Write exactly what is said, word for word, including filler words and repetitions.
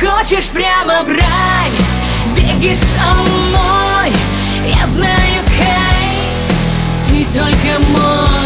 хочешь прямо в рай, беги со мной, я знаю кайф, ты только мой.